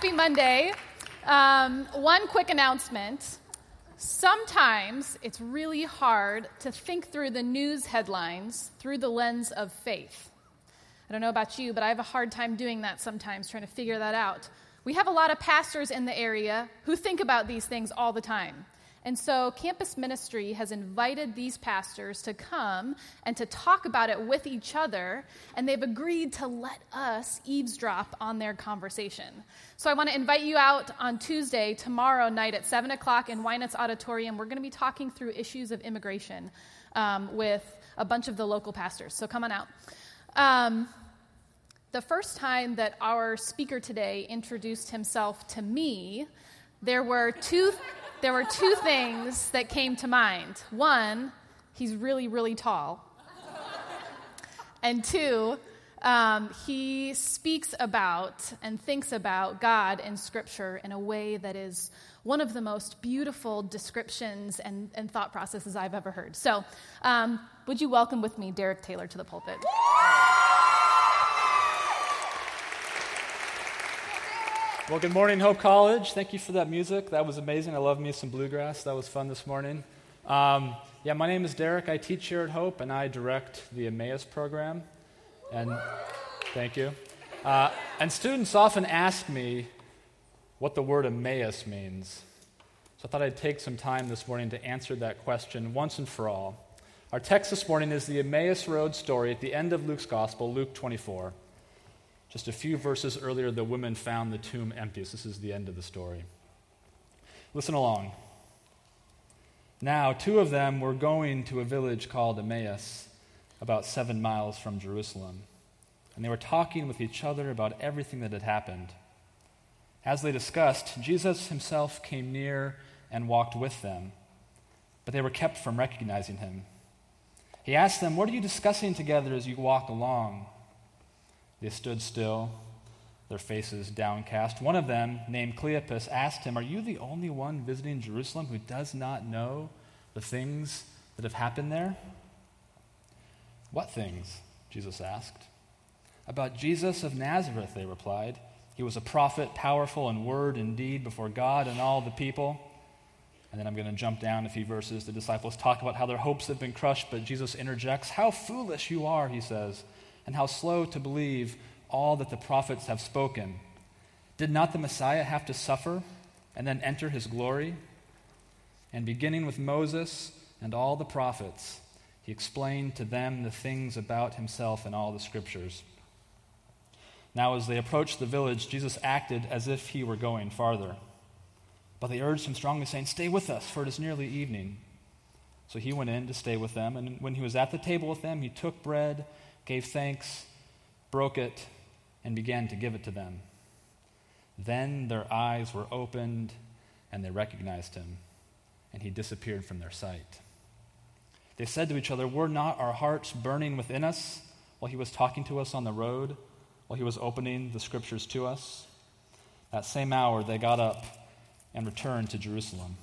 Happy Monday. One quick announcement. Sometimes it's really hard to think through the news headlines through the lens of faith. I don't know about you, but I have a hard time doing that sometimes, trying to figure that out. We have a lot of pastors in the area who think about these things all the time. And so Campus Ministry has invited these pastors to come and to talk about it with each other, and they've agreed to let us eavesdrop on their conversation. So I want to invite you out on Tuesday, tomorrow night at 7 o'clock in Wynette's Auditorium. We're going to be talking through issues of immigration with a bunch of the local pastors. So come on out. The first time that our speaker today introduced himself to me, there were two things that came to mind. One, he's really, really tall. And two, he speaks about and thinks about God in Scripture in a way that is one of the most beautiful descriptions and thought processes I've ever heard. So would you welcome with me Derek Taylor to the pulpit? Well, good morning, Hope College. Thank you for that music. That was amazing. I love me some bluegrass. That was fun this morning. My name is Derek. I teach here at Hope, and I direct the Emmaus program. And thank you. And students often ask me what the word Emmaus means. So I thought I'd take some time this morning to answer that question once and for all. Our text this morning is the Emmaus Road story at the end of Luke's Gospel, Luke 24. Just a few verses earlier, the women found the tomb empty. So this is the end of the story. Listen along. Now, two of them were going to a village called Emmaus, about 7 miles from Jerusalem. And they were talking with each other about everything that had happened. As they discussed, Jesus himself came near and walked with them, but they were kept from recognizing him. He asked them, "What are you discussing together as you walk along?" They stood still, their faces downcast. One of them, named Cleopas, asked him, "Are you the only one visiting Jerusalem who does not know the things that have happened there?" "What things?" Jesus asked. "About Jesus of Nazareth," they replied. "He was a prophet, powerful in word and deed before God and all the people." And then I'm going to jump down a few verses. The disciples talk about how their hopes have been crushed, but Jesus interjects, "How foolish you are," he says, "and how slow to believe all that the prophets have spoken. Did not the Messiah have to suffer and then enter his glory?" And beginning with Moses and all the prophets, he explained to them the things about himself in all the scriptures. Now as they approached the village, Jesus acted as if he were going farther. But they urged him strongly, saying, "Stay with us, for it is nearly evening." So he went in to stay with them, and when he was at the table with them, he took bread, gave thanks, broke it, and began to give it to them. Then their eyes were opened, and they recognized him, and he disappeared from their sight. They said to each other, "Were not our hearts burning within us while he was talking to us on the road, while he was opening the scriptures to us?" That same hour they got up and returned to Jerusalem.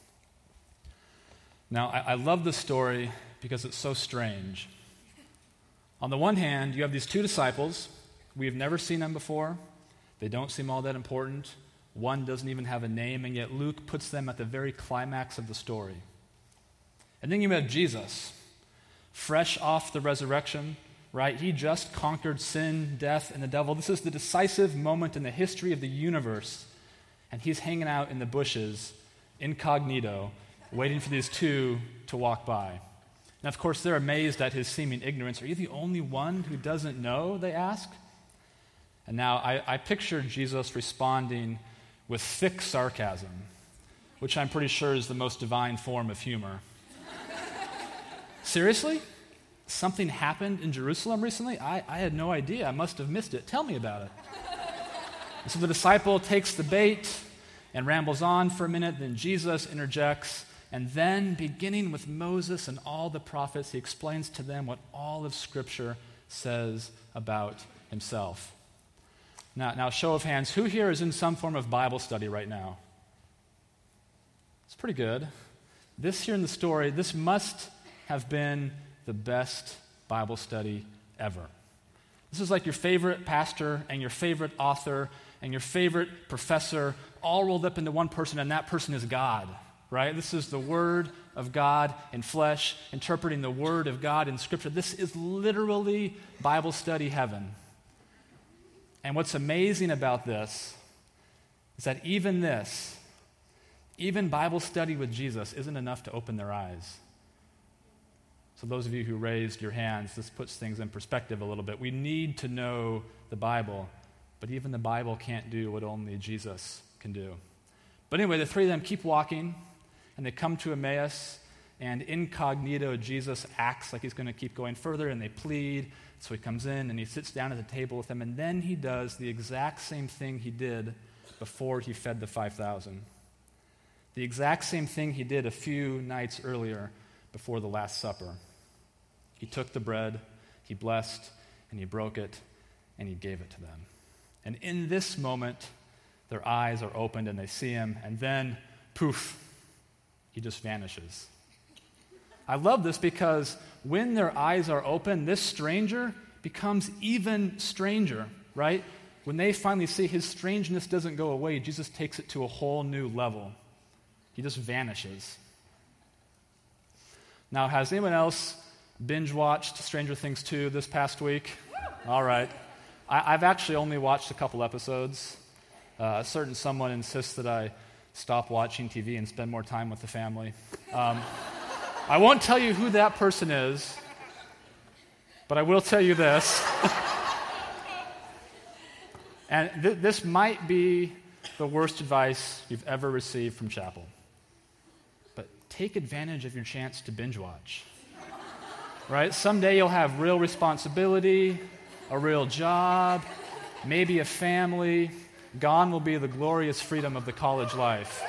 Now, I love this story because it's so strange. On the one hand, you have these two disciples. We have never seen them before. They don't seem all that important. One doesn't even have a name, and yet Luke puts them at the very climax of the story. And then you have Jesus, fresh off the resurrection, right? He just conquered sin, death, and the devil. This is the decisive moment in the history of the universe, and he's hanging out in the bushes, incognito, waiting for these two to walk by. And of course, they're amazed at his seeming ignorance. "Are you the only one who doesn't know?" they ask. And now I picture Jesus responding with thick sarcasm, which I'm pretty sure is the most divine form of humor. "Seriously? Something happened in Jerusalem recently? I had no idea. I must have missed it. Tell me about it." And so the disciple takes the bait and rambles on for a minute. Then Jesus interjects. And then, beginning with Moses and all the prophets, he explains to them what all of Scripture says about himself. Now, show of hands, who here is in some form of Bible study right now? It's pretty good. This here in the story, this must have been the best Bible study ever. This is like your favorite pastor and your favorite author and your favorite professor all rolled up into one person, and that person is God, right? This is the Word of God in flesh, interpreting the Word of God in Scripture. This is literally Bible study heaven. And what's amazing about this is that even Bible study with Jesus isn't enough to open their eyes. So those of you who raised your hands, this puts things in perspective a little bit. We need to know the Bible, but even the Bible can't do what only Jesus can do. But anyway, the three of them keep walking, and they come to Emmaus, and incognito, Jesus acts like he's going to keep going further, and they plead. So he comes in, and he sits down at the table with them, and then he does the exact same thing he did before he fed the 5,000. The exact same thing he did a few nights earlier before the Last Supper. He took the bread, he blessed, and he broke it, and he gave it to them. And in this moment, their eyes are opened and they see him, and then, poof, he just vanishes. I love this because when their eyes are open, this stranger becomes even stranger, right? When they finally see his strangeness doesn't go away, Jesus takes it to a whole new level. He just vanishes. Now, has anyone else binge-watched Stranger Things 2 this past week? All right. I've actually only watched a couple episodes. A certain someone insists that I stop watching TV and spend more time with the family. I won't tell you who that person is, but I will tell you this. And this might be the worst advice you've ever received from Chapel. But take advantage of your chance to binge watch. Right? Someday you'll have real responsibility, a real job, maybe a family. Gone will be the glorious freedom of the college life.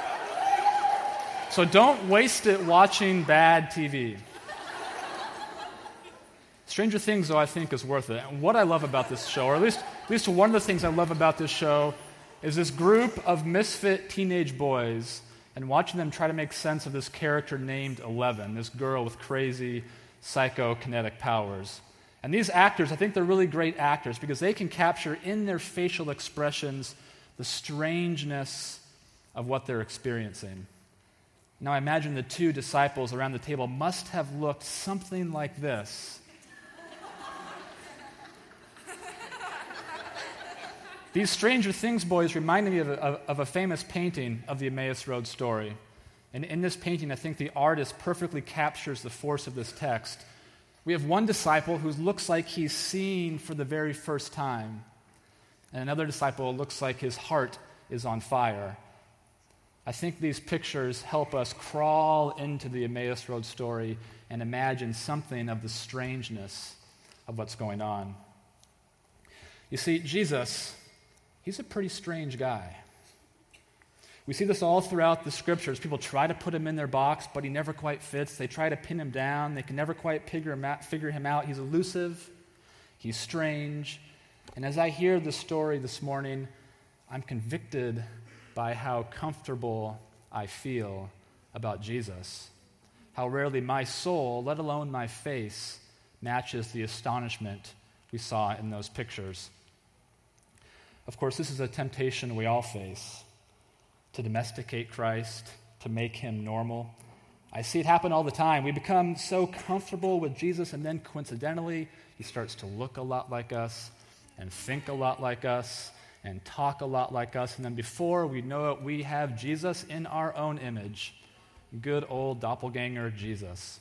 So don't waste it watching bad TV. Stranger Things, though, I think is worth it. And what I love about this show, or at least one of the things I love about this show, is this group of misfit teenage boys and watching them try to make sense of this character named Eleven, this girl with crazy psychokinetic powers. And these actors, I think they're really great actors because they can capture in their facial expressions the strangeness of what they're experiencing. Now I imagine the two disciples around the table must have looked something like this. These Stranger Things boys reminded me of a famous painting of the Emmaus Road story. And in this painting, I think the artist perfectly captures the force of this text. We have one disciple who looks like he's seeing for the very first time, and another disciple looks like his heart is on fire. I think these pictures help us crawl into the Emmaus Road story and imagine something of the strangeness of what's going on. You see, Jesus, he's a pretty strange guy. We see this all throughout the Scriptures. People try to put him in their box, but he never quite fits. They try to pin him down. They can never quite figure him out. He's elusive. He's strange. And as I hear the story this morning, I'm convicted by how comfortable I feel about Jesus. How rarely my soul, let alone my face, matches the astonishment we saw in those pictures. Of course, this is a temptation we all face, to domesticate Christ, to make him normal. I see it happen all the time. We become so comfortable with Jesus, and then coincidentally, he starts to look a lot like us, and think a lot like us, and talk a lot like us, and then before we know it, we have Jesus in our own image. Good old doppelganger Jesus.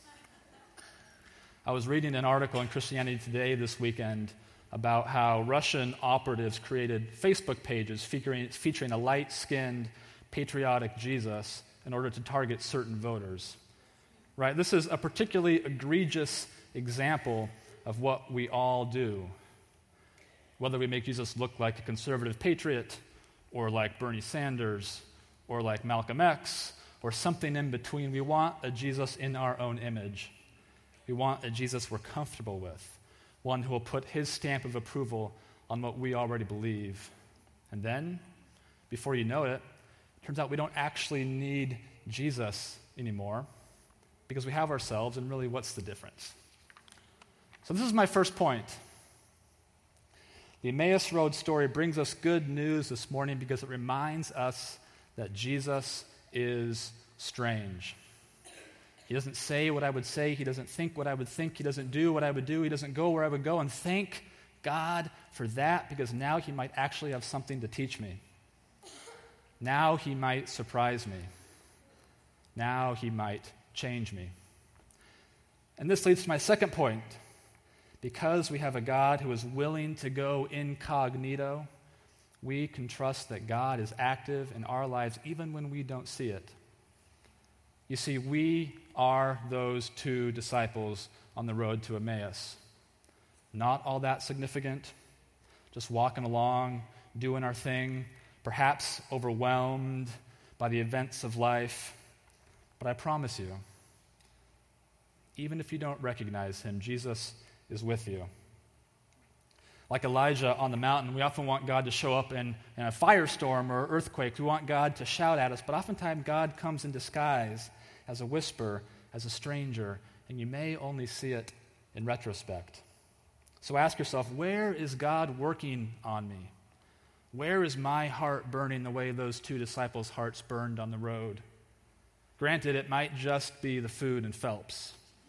I was reading an article in Christianity Today this weekend about how Russian operatives created Facebook pages featuring a light-skinned, patriotic Jesus in order to target certain voters. Right? This is a particularly egregious example of what we all do. Whether we make Jesus look like a conservative patriot, or like Bernie Sanders, or like Malcolm X, or something in between, we want a Jesus in our own image. We want a Jesus we're comfortable with, one who will put his stamp of approval on what we already believe. And then, before you know it, turns out we don't actually need Jesus anymore because we have ourselves, and really, what's the difference? So this is my first point. The Emmaus Road story brings us good news this morning because it reminds us that Jesus is strange. He doesn't say what I would say. He doesn't think what I would think. He doesn't do what I would do. He doesn't go where I would go. And thank God for that, because now he might actually have something to teach me. Now he might surprise me. Now he might change me. And this leads to my second point. Because we have a God who is willing to go incognito, we can trust that God is active in our lives even when we don't see it. You see, we are those two disciples on the road to Emmaus. Not all that significant, just walking along, doing our thing, perhaps overwhelmed by the events of life. But I promise you, even if you don't recognize him, Jesus is with you. Like Elijah on the mountain, we often want God to show up in a firestorm or earthquake. We want God to shout at us, but oftentimes God comes in disguise as a whisper, as a stranger, and you may only see it in retrospect. So ask yourself, where is God working on me? Where is my heart burning the way those two disciples' hearts burned on the road? Granted, it might just be the food in Phelps.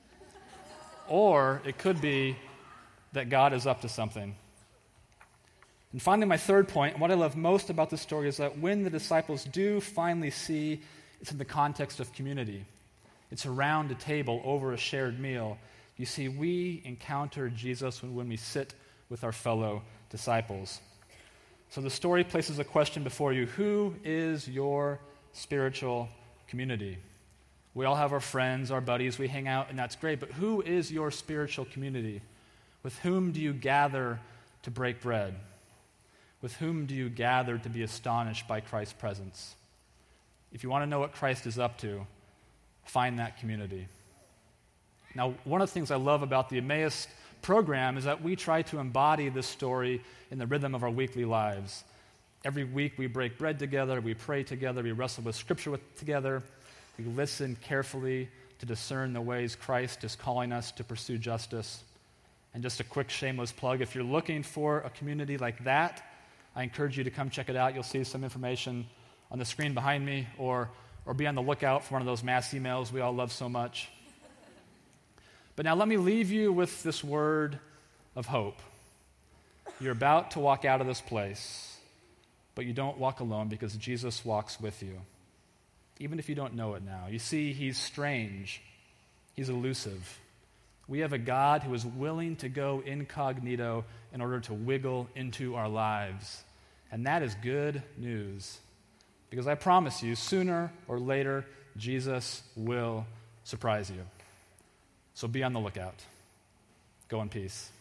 Or it could be that God is up to something. And finally, my third point, and what I love most about this story, is that when the disciples do finally see, it's in the context of community. It's around a table over a shared meal. You see, we encounter Jesus when we sit with our fellow disciples. So the story places a question before you. Who is your spiritual community? We all have our friends, our buddies, we hang out, and that's great, but who is your spiritual community? With whom do you gather to break bread? With whom do you gather to be astonished by Christ's presence? If you want to know what Christ is up to, find that community. Now, one of the things I love about the Emmaus program is that we try to embody this story in the rhythm of our weekly lives. Every week we break bread together, we pray together, we wrestle with Scripture together. We listen carefully to discern the ways Christ is calling us to pursue justice. And just a quick shameless plug, if you're looking for a community like that, I encourage you to come check it out. You'll see some information on the screen behind me, or be on the lookout for one of those mass emails we all love so much. But now let me leave you with this word of hope. You're about to walk out of this place, but you don't walk alone because Jesus walks with you. Even if you don't know it now. You see, he's strange. He's elusive. We have a God who is willing to go incognito in order to wiggle into our lives. And that is good news. Because I promise you, sooner or later, Jesus will surprise you. So be on the lookout. Go in peace.